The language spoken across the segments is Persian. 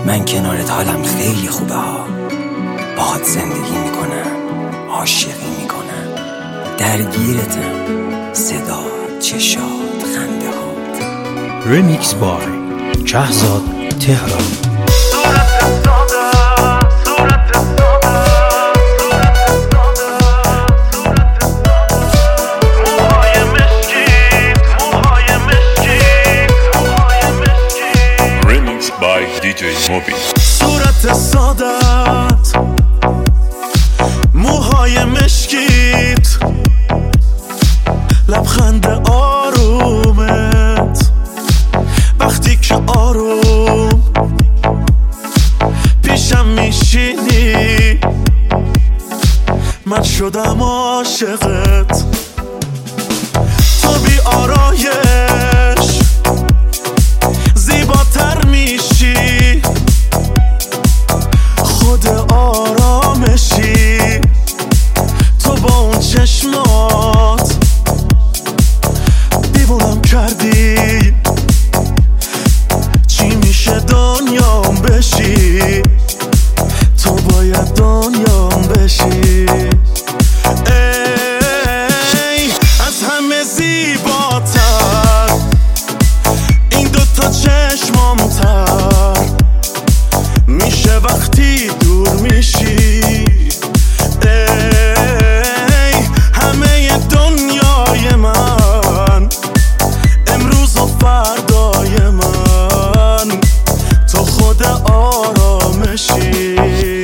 من کنارت حالم خیلی خوبه ها. باهات زندگی میکنم، عاشقی میکنم، درگیرتم، صدا، چشات، خنده هات. ریمیکس بای شهزاد تهران. صورت سادت، موهای مشکیت، لبخند آرومت، وقتی که آروم پیشم میشینی من شدم عاشقت. تو بی آرایش زیباتر میشی، خود آرامشی. تو با اون چشمات دیوونم کردی، چی میشه دنیام بشی، تو باید دنیام بشی. ای از همه زیباتر، این دوتا چشمامتر میشه وقتی دور میشی. ای همه دنیای من، امروز و فردای من، تو خود آرامشی.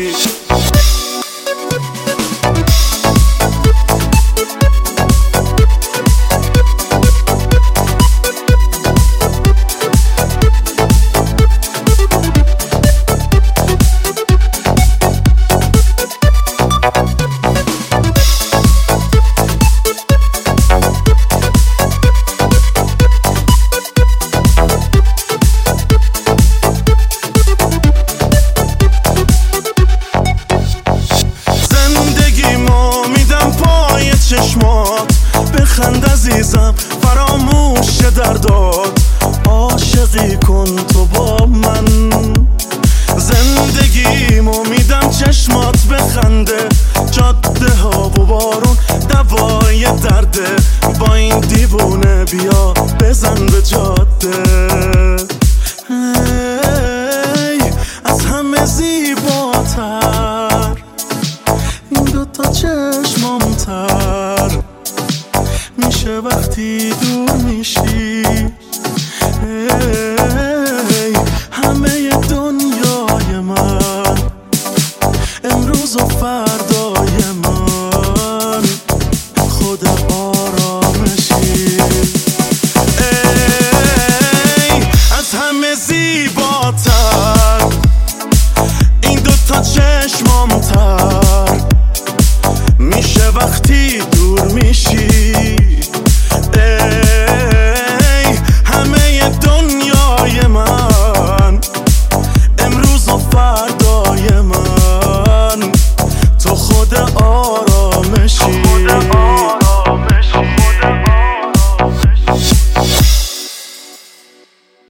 چشمات بخند عزیزم، فراموش دردات، عاشقی کن تو با من. زندگیمو میدم چشمات بخنده، جاده ها و بارون دوای درده، با این دیوونه بیا بزن به جاده. از همه زیباتر، این دوتا چشمامتر میشه وقتی دور میشی. همه دنیای من، امروز و فردای من، خود آرامشی. از همه زیباتر، این دوتا چشمامتر میشه وقتی دور میشی.